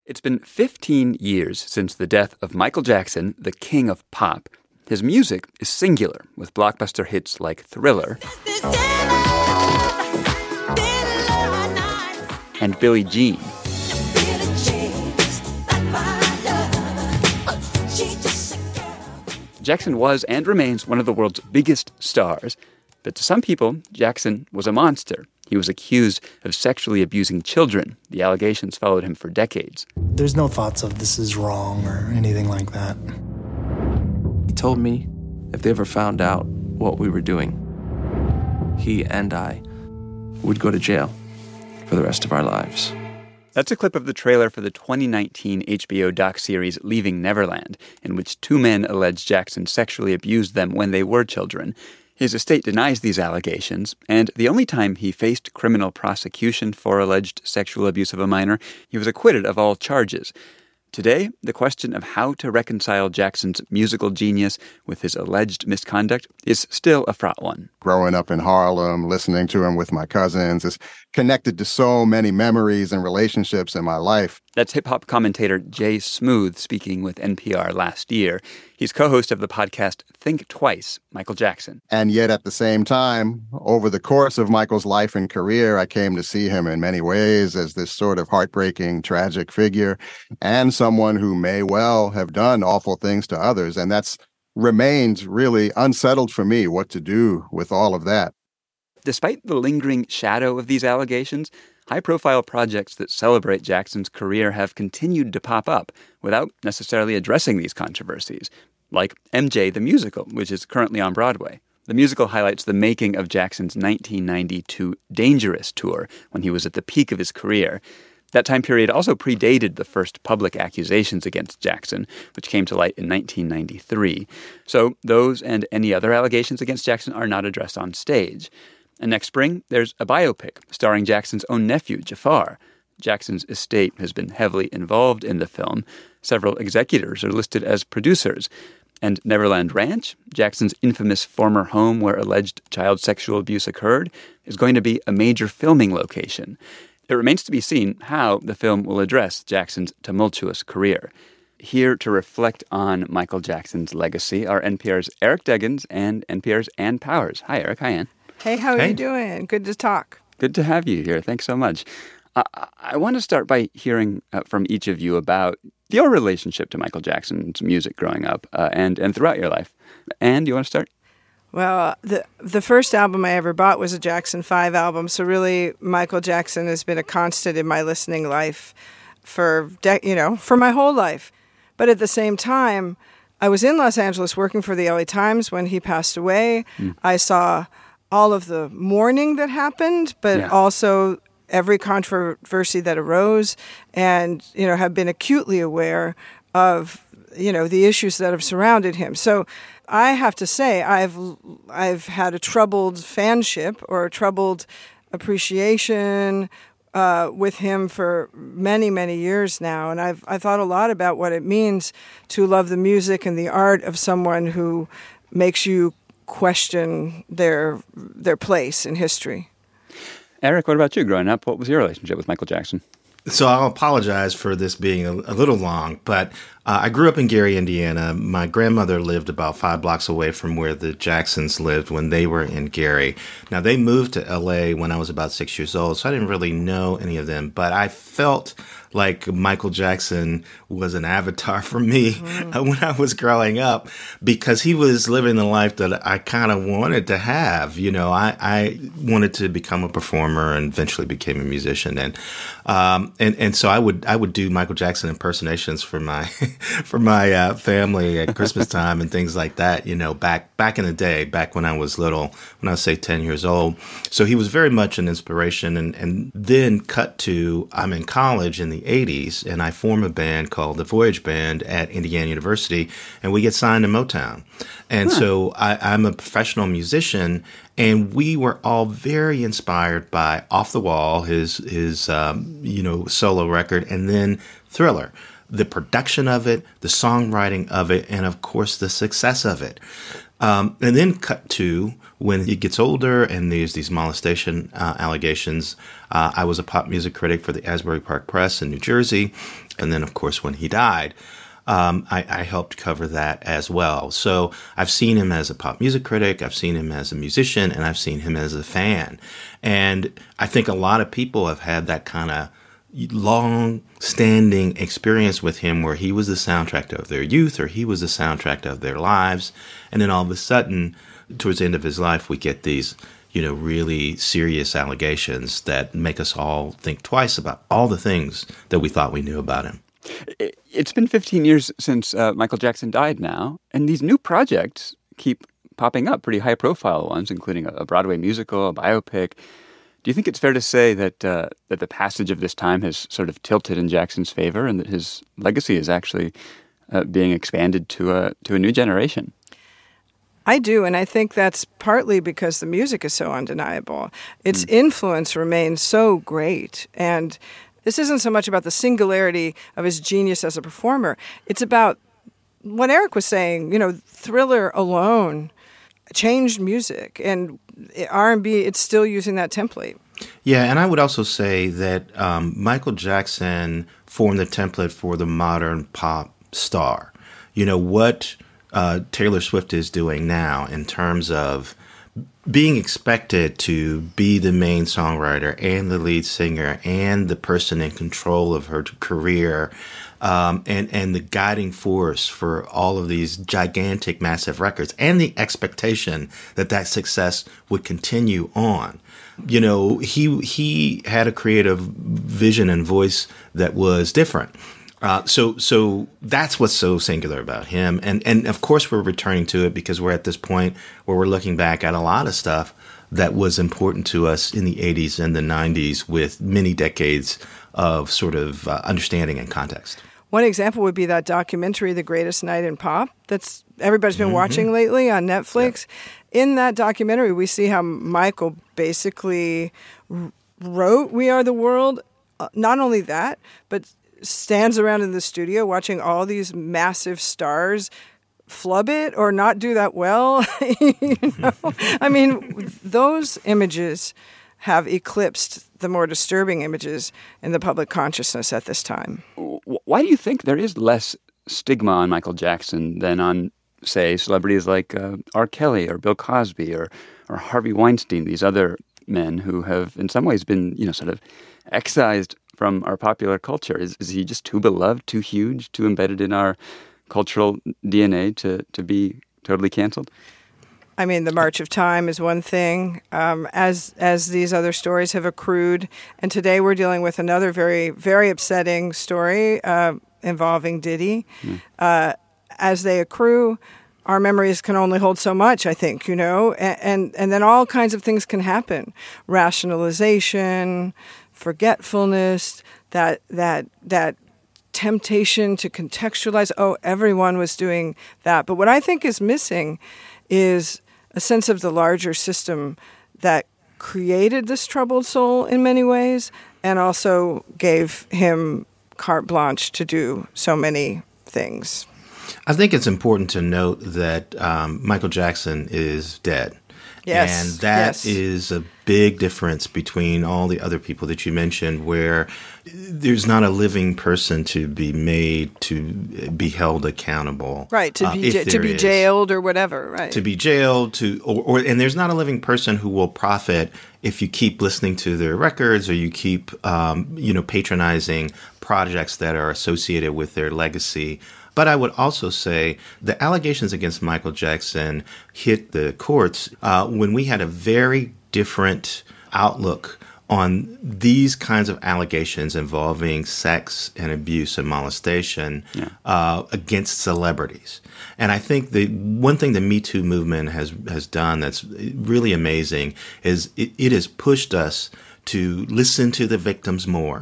It's been 15 years since the death of Michael Jackson, the king of pop. His music is singular, with blockbuster hits like Thriller and Billie Jean. Jackson was and remains one of the world's biggest stars. But to some people, Jackson was a monster. He was accused of sexually abusing children. The allegations followed him for decades. There's no thoughts of this is wrong or anything like that. He told me if they ever found out what we were doing, he and I would go to jail for the rest of our lives. That's a clip of the trailer for the 2019 HBO doc-series Leaving Neverland, in which two men allege Jackson sexually abused them when they were children. His estate denies these allegations, and the only time he faced criminal prosecution for alleged sexual abuse of a minor, he was acquitted of all charges. Today, the question of how to reconcile Jackson's musical genius with his alleged misconduct is still a fraught one. Growing up in Harlem, listening to him with my cousins, is connected to so many memories and relationships in my life. That's hip-hop commentator Jay Smooth speaking with NPR last year. He's co-host of the podcast Think Twice, Michael Jackson. And yet at the same time, over the course of Michael's life and career, I came to see him in many ways as this sort of heartbreaking, tragic figure and someone who may well have done awful things to others. And that's remained really unsettled for me what to do with all of that. Despite the lingering shadow of these allegations, high-profile projects that celebrate Jackson's career have continued to pop up without necessarily addressing these controversies, like MJ the Musical, which is currently on Broadway. The musical highlights the making of Jackson's 1992 Dangerous tour when he was at the peak of his career. That time period also predated the first public accusations against Jackson, which came to light in 1993. So those and any other allegations against Jackson are not addressed on stage. And next spring, there's a biopic starring Jackson's own nephew, Jafar. Jackson's estate has been heavily involved in the film. Several executors are listed as producers. And Neverland Ranch, Jackson's infamous former home where alleged child sexual abuse occurred, is going to be a major filming location. It remains to be seen how the film will address Jackson's tumultuous career. Here to reflect on Michael Jackson's legacy are NPR's Eric Deggans and NPR's Ann Powers. Hi, Eric. Hi, Ann. Hey, how are you doing? Good to talk. Good to have you here. Thanks so much. I want to start by hearing from each of you about your relationship to Michael Jackson's music growing up and throughout your life. Ann, do you want to start? Well, the first album I ever bought was a Jackson 5 album, so really Michael Jackson has been a constant in my listening life for my whole life. But at the same time, I was in Los Angeles working for the LA Times when he passed away. I saw all of the mourning that happened, but also every controversy that arose, and have been acutely aware of the issues that have surrounded him. So I have to say I've had a troubled fanship or a troubled appreciation with him for many, many years now, and I've thought a lot about what it means to love the music and the art of someone who makes you question their place in history. Eric, what about you growing up? What was your relationship with Michael Jackson? So I'll apologize for this being a little long, but I grew up in Gary, Indiana. My grandmother lived about 5 blocks away from where the Jacksons lived when they were in Gary. Now, they moved to L.A. when I was about 6 years old, so I didn't really know any of them, but I felt like Michael Jackson was an avatar for me when I was growing up, because he was living the life that I kind of wanted to have. I wanted to become a performer and eventually became a musician, and so I would do Michael Jackson impersonations for my family at Christmas time and things like that. Back in the day, back when I was little, when I was say 10 years old. So he was very much an inspiration, and then cut to I'm in college in the 80s, and I form a band called the Voyage Band at Indiana University, and we get signed to Motown. And so I'm a professional musician, and we were all very inspired by Off the Wall, his solo record, and then Thriller. The production of it, the songwriting of it, and of course the success of it. And then cut to when he gets older and there's these molestation allegations, I was a pop music critic for the Asbury Park Press in New Jersey. And then, of course, when he died, I helped cover that as well. So I've seen him as a pop music critic, I've seen him as a musician, and I've seen him as a fan. And I think a lot of people have had that kind of long-standing experience with him where he was the soundtrack of their youth or he was the soundtrack of their lives. And then all of a sudden, towards the end of his life, we get these, really serious allegations that make us all think twice about all the things that we thought we knew about him. It's been 15 years since Michael Jackson died now, and these new projects keep popping up, pretty high-profile ones, including a Broadway musical, a biopic. Do you think it's fair to say that that the passage of this time has sort of tilted in Jackson's favor and that his legacy is actually being expanded to a new generation? I do, and I think that's partly because the music is so undeniable. Its influence remains so great, and this isn't so much about the singularity of his genius as a performer. It's about what Eric was saying, Thriller alone changed music, and R&B, it's still using that template. Yeah, and I would also say that Michael Jackson formed the template for the modern pop star. What Taylor Swift is doing now in terms of being expected to be the main songwriter and the lead singer and the person in control of her career, and the guiding force for all of these gigantic, massive records, and the expectation that success would continue on. He had a creative vision and voice that was different. So that's what's so singular about him. And of course we're returning to it because we're at this point where we're looking back at a lot of stuff that was important to us in the 80s and the 90s with many decades of sort of understanding and context. One example would be that documentary, The Greatest Night in Pop, that's everybody's been watching lately on Netflix. Yeah. In that documentary, we see how Michael basically wrote We Are the World. Not only that, but stands around in the studio watching all these massive stars flub it or not do that well. I mean, those images have eclipsed the more disturbing images in the public consciousness at this time. Why do you think there is less stigma on Michael Jackson than on, say, celebrities like R. Kelly or Bill Cosby or Harvey Weinstein, these other men who have in some ways been, sort of excised from our popular culture? Is he just too beloved, too huge, too embedded in our cultural DNA to be totally canceled? I mean, the march of time is one thing, as these other stories have accrued. And today we're dealing with another very, very upsetting story involving Diddy. As they accrue, our memories can only hold so much, I think, and then all kinds of things can happen. Rationalization, forgetfulness, that temptation to contextualize, everyone was doing that. But what I think is missing is a sense of the larger system that created this troubled soul in many ways and also gave him carte blanche to do so many things. I think it's important to note that Michael Jackson is dead. Yes. And that is a big difference between all the other people that you mentioned, where there's not a living person to be made to be held accountable. Right, to be jailed or whatever, right. To be jailed, and there's not a living person who will profit if you keep listening to their records or you keep patronizing projects that are associated with their legacy. But I would also say the allegations against Michael Jackson hit the courts when we had a very different outlook on these kinds of allegations involving sex and abuse and molestation against celebrities. And I think the one thing the Me Too movement has done that's really amazing is it has pushed us to listen to the victims more,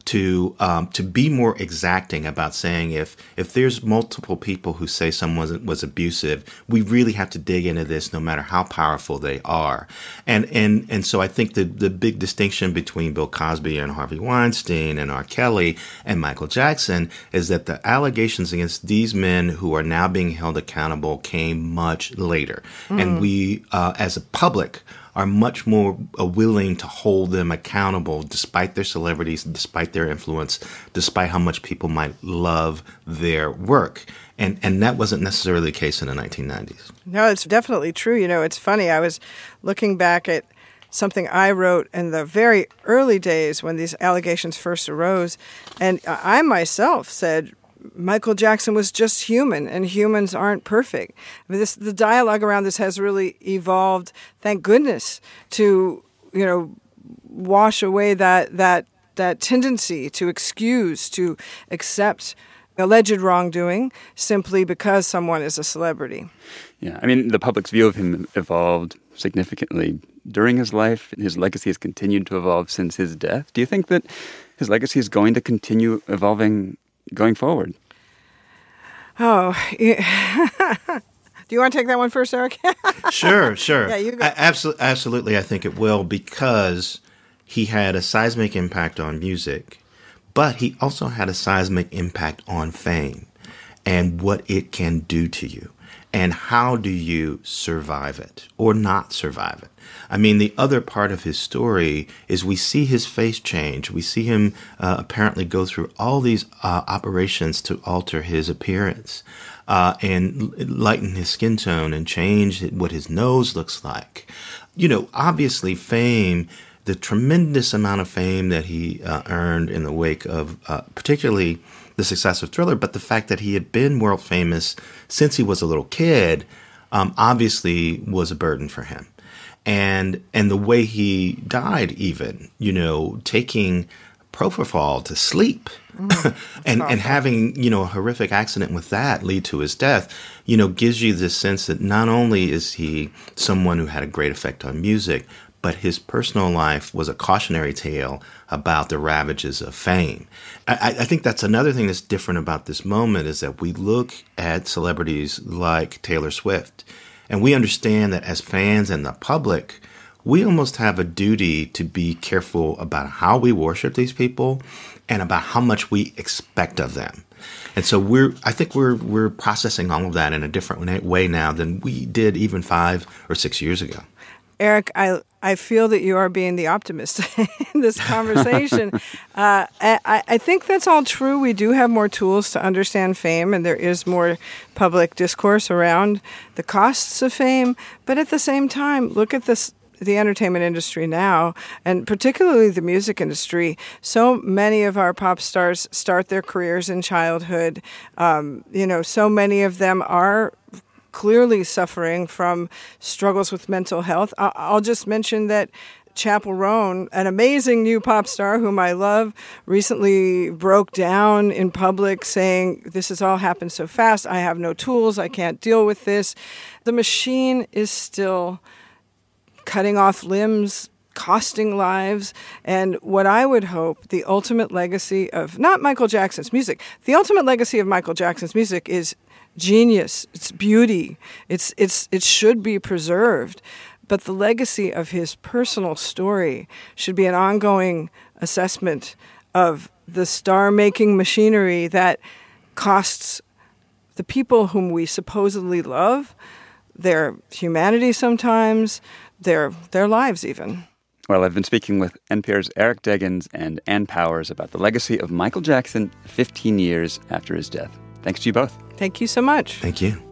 to be more exacting about saying if there's multiple people who say someone was abusive, we really have to dig into this no matter how powerful they are. And so I think the big distinction between Bill Cosby and Harvey Weinstein and R. Kelly and Michael Jackson is that the allegations against these men who are now being held accountable came much later. And we, as a public, are much more willing to hold them accountable despite their celebrities, despite their influence, despite how much people might love their work. And that wasn't necessarily the case in the 1990s. No, it's definitely true. You know, it's funny. I was looking back at something I wrote in the very early days when these allegations first arose, and I myself said, Michael Jackson was just human, and humans aren't perfect. I mean, the dialogue around this has really evolved, thank goodness, to, you know, wash away that tendency to excuse, to accept alleged wrongdoing simply because someone is a celebrity. Yeah, I mean, the public's view of him evolved significantly during his life. His legacy has continued to evolve since his death. Do you think that his legacy is going to continue evolving going forward? Oh, yeah. Do you want to take that one first, Eric? Sure. Yeah, you go. Absolutely, I think it will, because he had a seismic impact on music, but he also had a seismic impact on fame and what it can do to you. And how do you survive it or not survive it? I mean, the other part of his story is we see his face change. We see him apparently go through all these operations to alter his appearance and lighten his skin tone and change what his nose looks like. You know, obviously fame, the tremendous amount of fame that he earned in the wake of particularly the success of Thriller, but the fact that he had been world famous since he was a little kid obviously was a burden for him. And the way he died even, you know, taking propofol to sleep and having, you know, a horrific accident with that lead to his death, you know, gives you this sense that not only is he someone who had a great effect on music, but his personal life was a cautionary tale about the ravages of fame. I think that's another thing that's different about this moment is that we look at celebrities like Taylor Swift, and we understand that as fans and the public, we almost have a duty to be careful about how we worship these people and about how much we expect of them. And so I think we're processing all of that in a different way now than we did even 5 or 6 years ago. Eric, I feel that you are being the optimist in this conversation. I think that's all true. We do have more tools to understand fame, and there is more public discourse around the costs of fame. But at the same time, look at the entertainment industry now, and particularly the music industry. So many of our pop stars start their careers in childhood. So many of them are clearly suffering from struggles with mental health. I'll just mention that Chappell Roan, an amazing new pop star whom I love, recently broke down in public saying, "This has all happened so fast. I have no tools. I can't deal with this." The machine is still cutting off limbs, costing lives. And what I would hope, the ultimate legacy of, not Michael Jackson's music, the ultimate legacy of Michael Jackson's music is genius, it's beauty, it should be preserved. But the legacy of his personal story should be an ongoing assessment of the star-making machinery that costs the people whom we supposedly love their humanity sometimes, their lives even. Well, I've been speaking with NPR's Eric Deggans and Ann Powers about the legacy of Michael Jackson 15 years after his death. Thanks to you both. Thank you so much. Thank you.